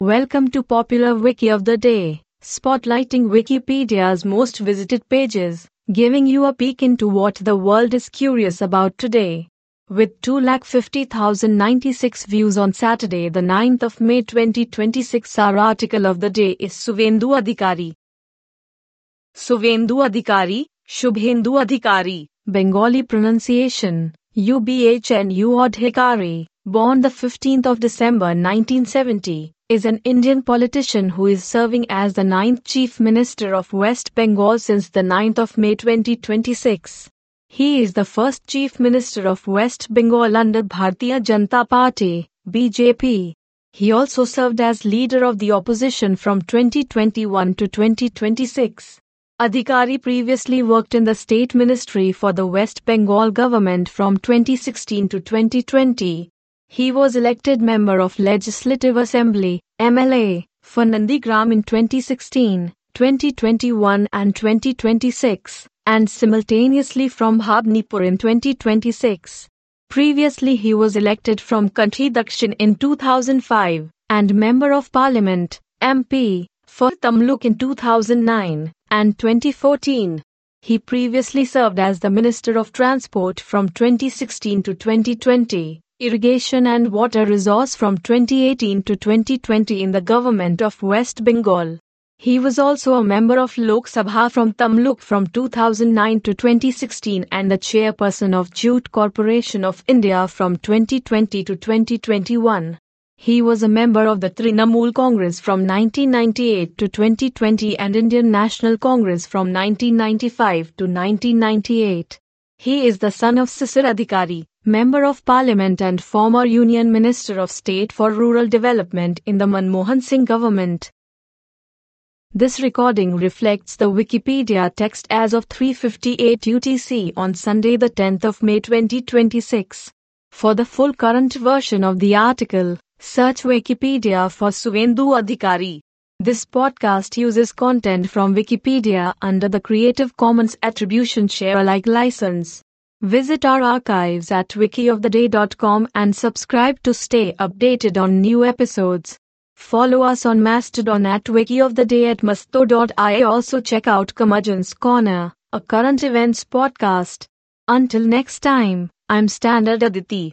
Welcome to Popular Wiki of the Day, spotlighting Wikipedia's most visited pages, giving you a peek into what the world is curious about today. With 250,096 views on Saturday, the 9th of May 2026, our article of the day is Subhendu Adhikari. Subhendu Adhikari, Shubhendu Adhikari, Bengali pronunciation, Ubhnu Adhikari, born the 15th of December 1970, is an Indian politician who is serving as the 9th Chief Minister of West Bengal since the 9th of May 2026. He is the first Chief Minister of West Bengal under Bharatiya Janata Party, BJP. He also served as leader of the opposition from 2021 to 2026. Adhikari previously worked in the State Ministry for the West Bengal government from 2016 to 2020. He was elected member of Legislative Assembly, MLA, for Nandigram in 2016, 2021 and 2026, and simultaneously from Bhabanipur in 2026. Previously he was elected from Kanchi Dakshin in 2005, and Member of Parliament, MP, for Tamluk in 2009 and 2014. He previously served as the Minister of Transport from 2016 to 2020. Irrigation and Water Resource from 2018 to 2020 in the government of West Bengal. He was also a member of Lok Sabha from Tamluk from 2009 to 2016 and the chairperson of Jute Corporation of India from 2020 to 2021. He was a member of the Trinamool Congress from 1998 to 2020 and Indian National Congress from 1995 to 1998. He is the son of Sisir Adhikari, Member of Parliament and former Union Minister of State for Rural Development in the Manmohan Singh government. This recording reflects the Wikipedia text as of 3:58 UTC on Sunday the 10th of May 2026. For the full current version of the article, search Wikipedia for Subhendu Adhikari. This podcast uses content from Wikipedia under the Creative Commons Attribution Share Alike license. Visit our archives at wikioftheday.com and subscribe to stay updated on new episodes. Follow us on Mastodon at wikioftheday at masto.ia. Also check out Curmudgeon's Corner, a current events podcast. Until next time, I'm Standard Aditi.